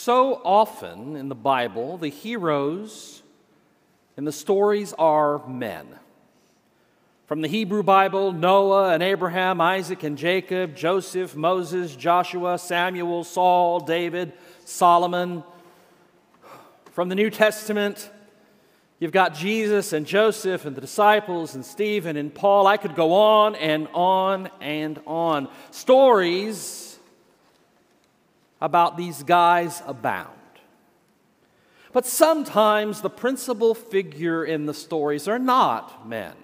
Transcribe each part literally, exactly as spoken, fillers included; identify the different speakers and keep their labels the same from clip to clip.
Speaker 1: So often in the Bible, the heroes in the stories are men. From the Hebrew Bible, Noah and Abraham, Isaac and Jacob, Joseph, Moses, Joshua, Samuel, Saul, David, Solomon. From the New Testament, you've got Jesus and Joseph and the disciples and Stephen and Paul. I could go on and on and on. Stories about these guys abound. But sometimes the principal figure in the stories are not men,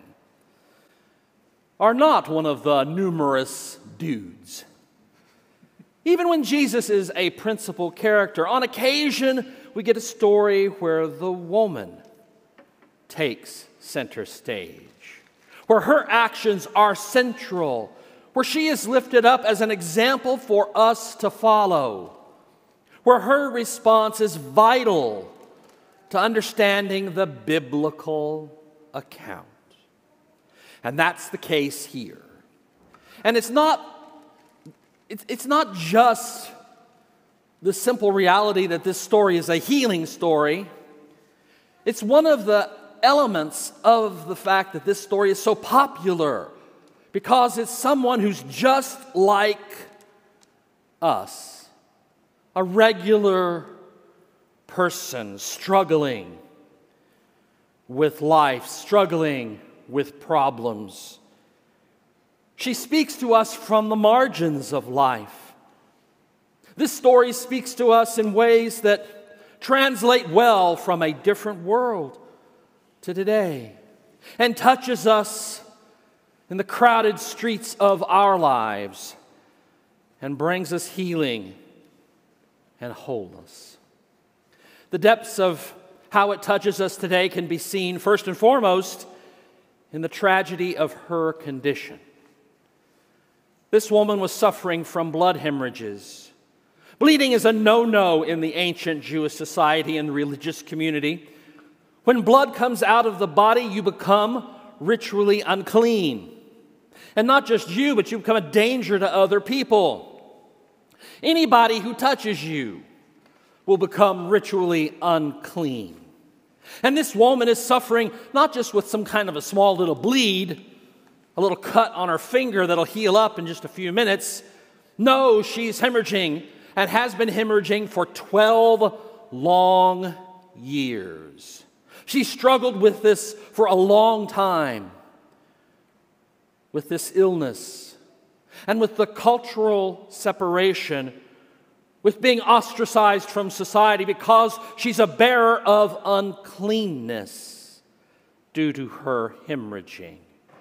Speaker 1: are not one of the numerous dudes. Even when Jesus is a principal character, on occasion we get a story where the woman takes center stage, where her actions are central, where she is lifted up as an example for us to follow, where her response is vital to understanding the biblical account. And that's the case here. And it's not, it's, it's not just the simple reality that this story is a healing story. It's one of the elements of the fact that this story is so popular because it's someone who's just like us, a regular person struggling with life, struggling with problems. She speaks to us from the margins of life. This story speaks to us in ways that translate well from a different world to today and touches us in the crowded streets of our lives and brings us healing and wholeness. The depths of how it touches us today can be seen first and foremost in the tragedy of her condition. This woman was suffering from blood hemorrhages. Bleeding is a no-no in the ancient Jewish society and religious community. When blood comes out of the body, you become ritually unclean. And not just you, but you become a danger to other people. Anybody who touches you will become ritually unclean. And this woman is suffering not just with some kind of a small little bleed, a little cut on her finger that'll heal up in just a few minutes. No, she's hemorrhaging and has been hemorrhaging for twelve long years. She struggled with this for a long time, with this illness and with the cultural separation, with being ostracized from society because she's a bearer of uncleanness due to her hemorrhaging.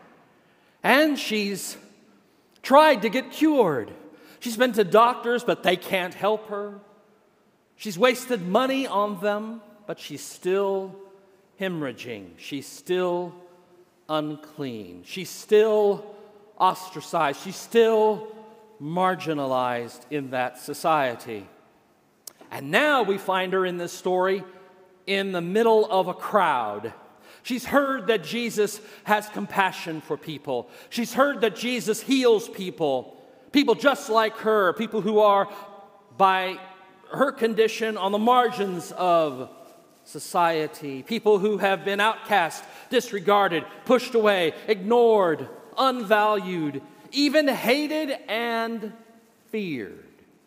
Speaker 1: And she's tried to get cured. She's been to doctors, but they can't help her. She's wasted money on them, but she's still hemorrhaging. She's still unclean. She's still ostracized. She's still marginalized in that society. And now we find her in this story in the middle of a crowd. She's heard that Jesus has compassion for people. She's heard that Jesus heals people, people just like her, people who are, by her condition, on the margins of society, people who have been outcast, disregarded, pushed away, ignored, unvalued, even hated and feared.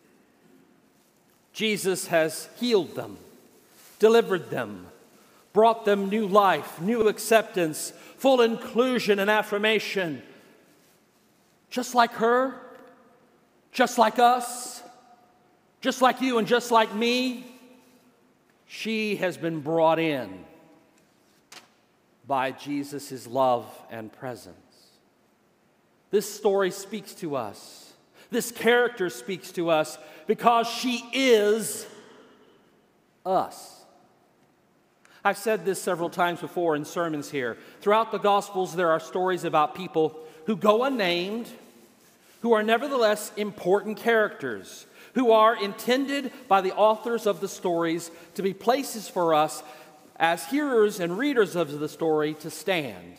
Speaker 1: Jesus has healed them, delivered them, brought them new life, new acceptance, full inclusion and affirmation. Just like her, just like us, just like you and just like me, she has been brought in by Jesus' love and presence. This story speaks to us. This character speaks to us because she is us. I've said this several times before in sermons here. Throughout the Gospels, there are stories about people who go unnamed, who are nevertheless important characters, who are intended by the authors of the stories to be places for us as hearers and readers of the story to stand.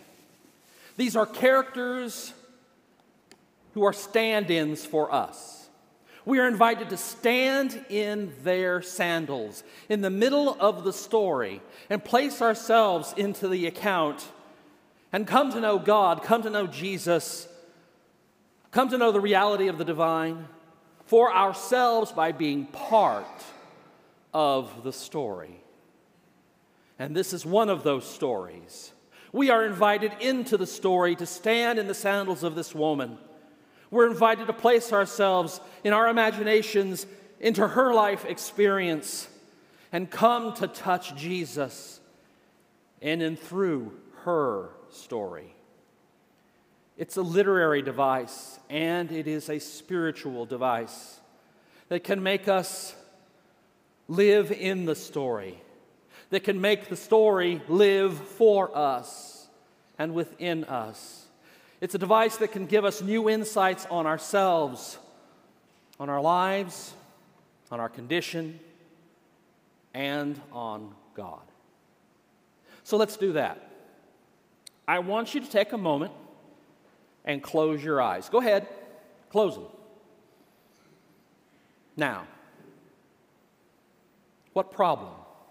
Speaker 1: These are characters who are stand-ins for us. We are invited to stand in their sandals, in the middle of the story, and place ourselves into the account and come to know God, come to know Jesus, come to know the reality of the divine for ourselves by being part of the story. And this is one of those stories. We are invited into the story to stand in the sandals of this woman. We're invited to place ourselves in our imaginations into her life experience and come to touch Jesus in and through her story. It's a literary device, and it is a spiritual device that can make us live in the story, that can make the story live for us and within us. It's a device that can give us new insights on ourselves, on our lives, on our condition, and on God. So let's do that. I want you to take a moment and close your eyes. Go ahead, close them. Now, what problem?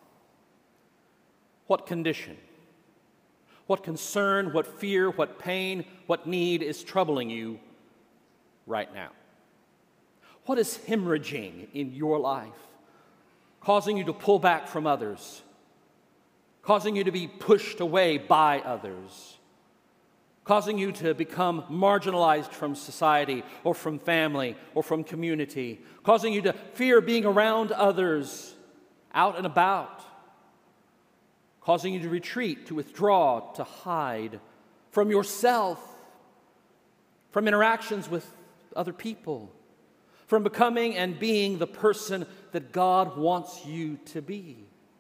Speaker 1: What condition? What concern, what fear, what pain, what need is troubling you right now? What is hemorrhaging in your life, causing you to pull back from others, causing you to be pushed away by others, causing you to become marginalized from society or from family or from community, causing you to fear being around others, out and about, causing you to retreat, to withdraw, to hide from yourself, from interactions with other people, from becoming and being the person that God wants you to be.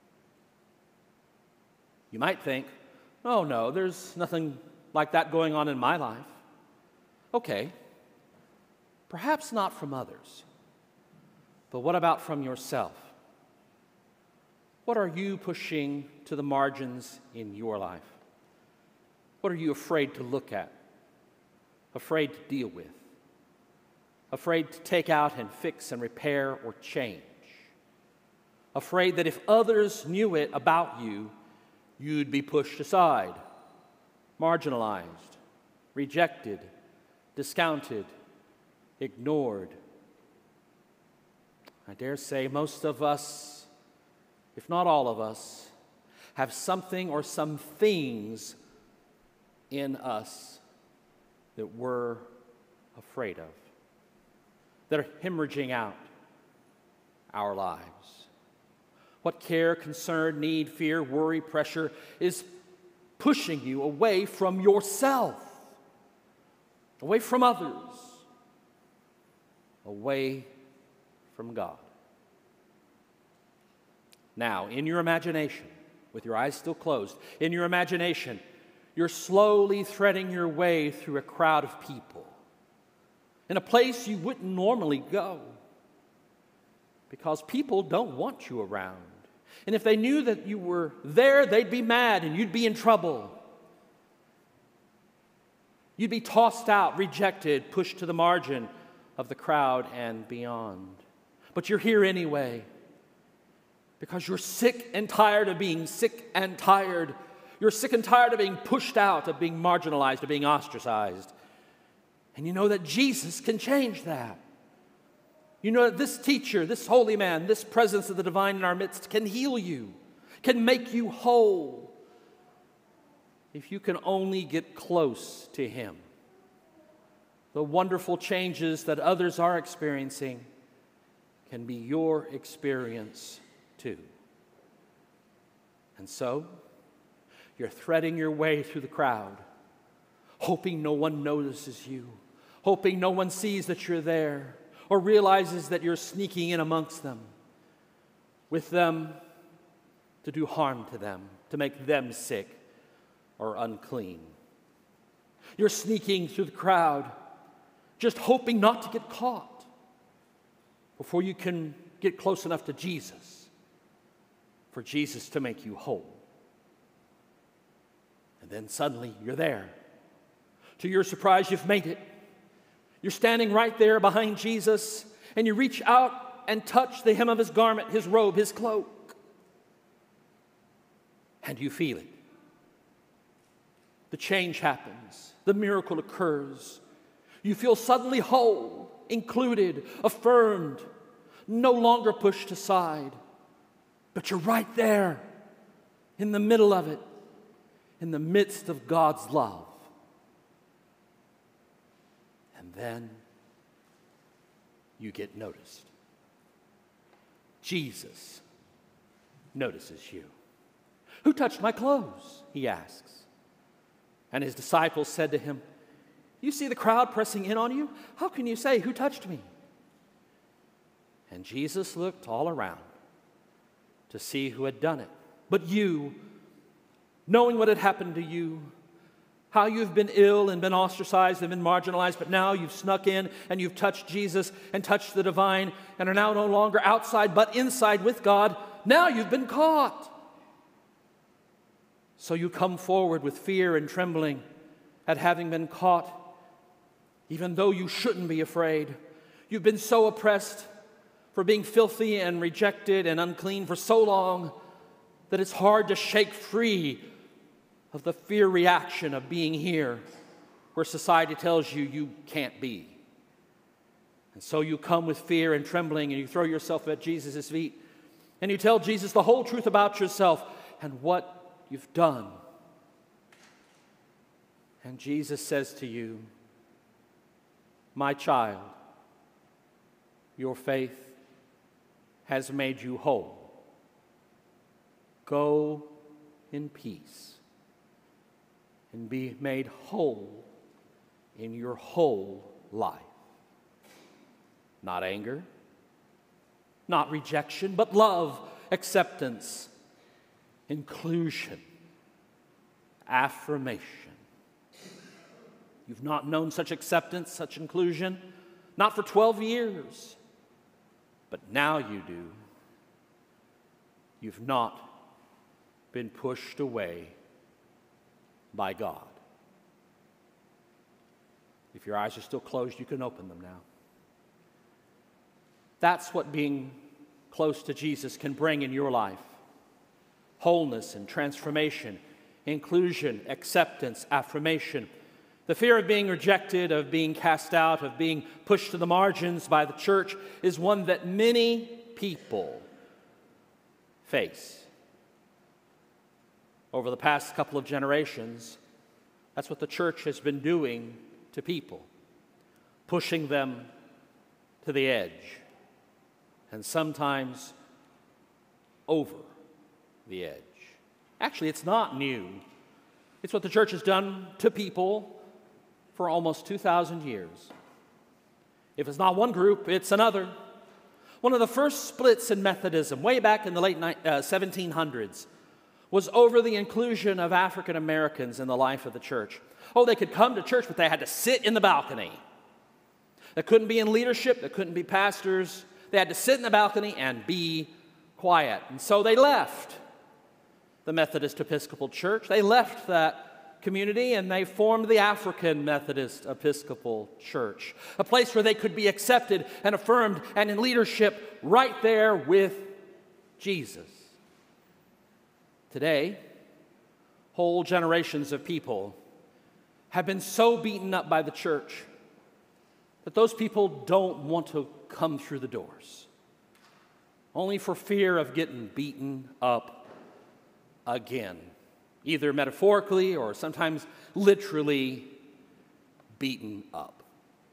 Speaker 1: You might think, oh no, there's nothing like that going on in my life. Okay, perhaps not from others, but what about from yourself? What are you pushing to the margins in your life? What are you afraid to look at, afraid to deal with, afraid to take out and fix and repair or change? Afraid that if others knew it about you, you'd be pushed aside, marginalized, rejected, discounted, ignored. I dare say most of us, if not all of us, have something or some things in us that we're afraid of, that are hemorrhaging out our lives. What care, concern, need, fear, worry, pressure is pushing you away from yourself, away from others, away from God. Now, in your imagination, with your eyes still closed, in your imagination, you're slowly threading your way through a crowd of people in a place you wouldn't normally go because people don't want you around. And if they knew that you were there, they'd be mad and you'd be in trouble. You'd be tossed out, rejected, pushed to the margin of the crowd and beyond. But you're here anyway, because you're sick and tired of being sick and tired. You're sick and tired of being pushed out, of being marginalized, of being ostracized. And you know that Jesus can change that. You know that this teacher, this holy man, this presence of the divine in our midst can heal you, can make you whole, if you can only get close to him. The wonderful changes that others are experiencing can be your experience too. And so, you're threading your way through the crowd, hoping no one notices you, hoping no one sees that you're there, or realizes that you're sneaking in amongst them, with them to do harm to them, to make them sick or unclean. You're sneaking through the crowd, just hoping not to get caught before you can get close enough to Jesus, for Jesus to make you whole. And then suddenly you're there. To your surprise, you've made it. You're standing right there behind Jesus, and you reach out and touch the hem of his garment, his robe, his cloak, and you feel it. The change happens. The miracle occurs. You feel suddenly whole, included, affirmed, no longer pushed aside. But you're right there, in the middle of it, in the midst of God's love. And then you get noticed. Jesus notices you. "Who touched my clothes?" he asks. And his disciples said to him, "You see the crowd pressing in on you? How can you say, 'Who touched me?'" And Jesus looked all around to see who had done it. But you, knowing what had happened to you, how you've been ill and been ostracized and been marginalized, but now you've snuck in and you've touched Jesus and touched the divine and are now no longer outside but inside with God, now you've been caught. So you come forward with fear and trembling at having been caught, even though you shouldn't be afraid. You've been so oppressed for being filthy and rejected and unclean for so long that it's hard to shake free of the fear reaction of being here where society tells you you can't be. And so you come with fear and trembling and you throw yourself at Jesus' feet and you tell Jesus the whole truth about yourself and what you've done. And Jesus says to you, "My child, your faith has made you whole. Go in peace and be made whole in your whole life." Not anger, not rejection, but love, acceptance, inclusion, affirmation. You've not known such acceptance, such inclusion, not for twelve years, but now you do. You've not been pushed away by God. If your eyes are still closed, you can open them now. That's what being close to Jesus can bring in your life. Wholeness and transformation, inclusion, acceptance, affirmation. The fear of being rejected, of being cast out, of being pushed to the margins by the church is one that many people face. Over the past couple of generations, that's what the church has been doing to people, pushing them to the edge, and sometimes over the edge. Actually, it's not new. It's what the church has done to people for almost two thousand years. If it's not one group, it's another. One of the first splits in Methodism, way back in the late uh, seventeen hundreds, was over the inclusion of African Americans in the life of the church. Oh, they could come to church, but they had to sit in the balcony. They couldn't be in leadership. They couldn't be pastors. They had to sit in the balcony and be quiet. And so they left the Methodist Episcopal Church. They left that community and they formed the African Methodist Episcopal Church, a place where they could be accepted and affirmed and in leadership right there with Jesus. Today, whole generations of people have been so beaten up by the church that those people don't want to come through the doors, only for fear of getting beaten up again, either metaphorically or sometimes literally beaten up.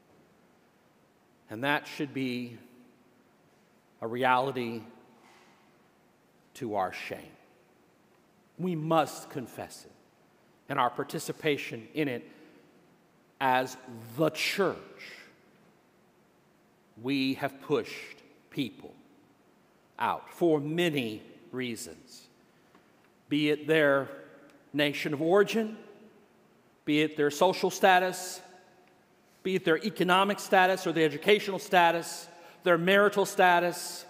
Speaker 1: And that should be a reality to our shame. We must confess it, and our participation in it as the church. We have pushed people out for many reasons, be it their nation of origin, be it their social status, be it their economic status or their educational status, their marital status,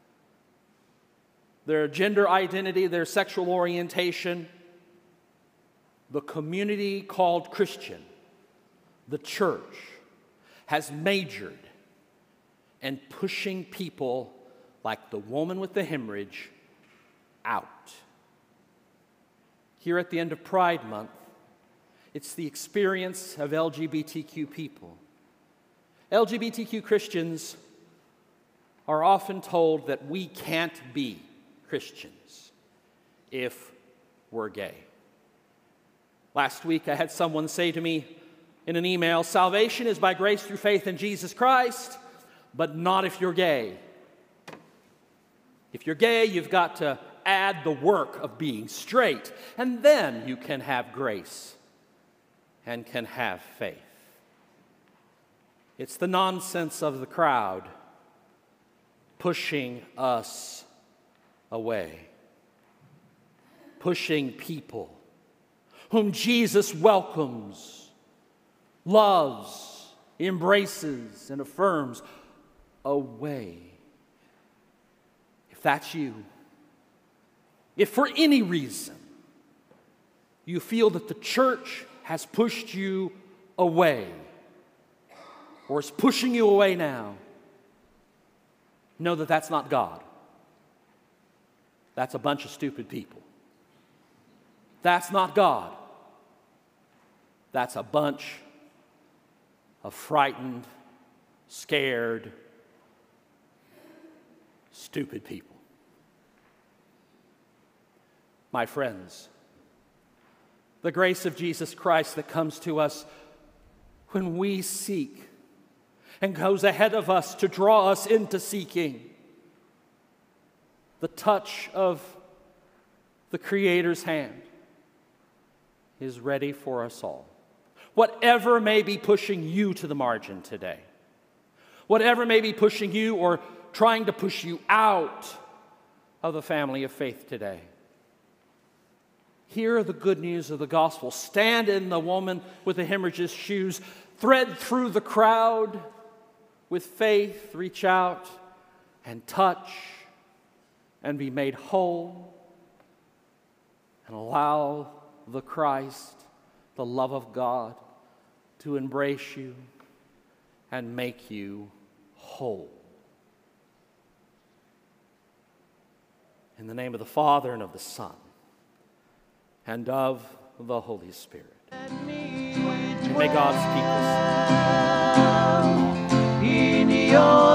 Speaker 1: their gender identity, their sexual orientation. The community called Christian, the church, has majored and pushing people like the woman with the hemorrhage out. Here at the end of Pride Month, it's the experience of L G B T Q people. L G B T Q Christians are often told that we can't be Christians if we're gay. Last week I had someone say to me in an email, salvation is by grace through faith in Jesus Christ, but not if you're gay. If you're gay, you've got to add the work of being straight, and then you can have grace and can have faith. It's the nonsense of the crowd pushing us away, pushing people whom Jesus welcomes, loves, embraces, and affirms away. If that's you, if for any reason you feel that the church has pushed you away or is pushing you away now, know that that's not God. That's a bunch of stupid people. That's not God. That's a bunch of frightened, scared, stupid people. My friends, the grace of Jesus Christ that comes to us when we seek and goes ahead of us to draw us into seeking, the touch of the Creator's hand is ready for us all. Whatever may be pushing you to the margin today, whatever may be pushing you or trying to push you out of the family of faith today, hear the good news of the gospel. Stand in the woman with the hemorrhage's shoes. Thread through the crowd with faith. Reach out and touch and be made whole. And allow the Christ, the love of God, to embrace you and make you whole. In the name of the Father, and of the Son, and of the Holy Spirit. And may God's people sing. In your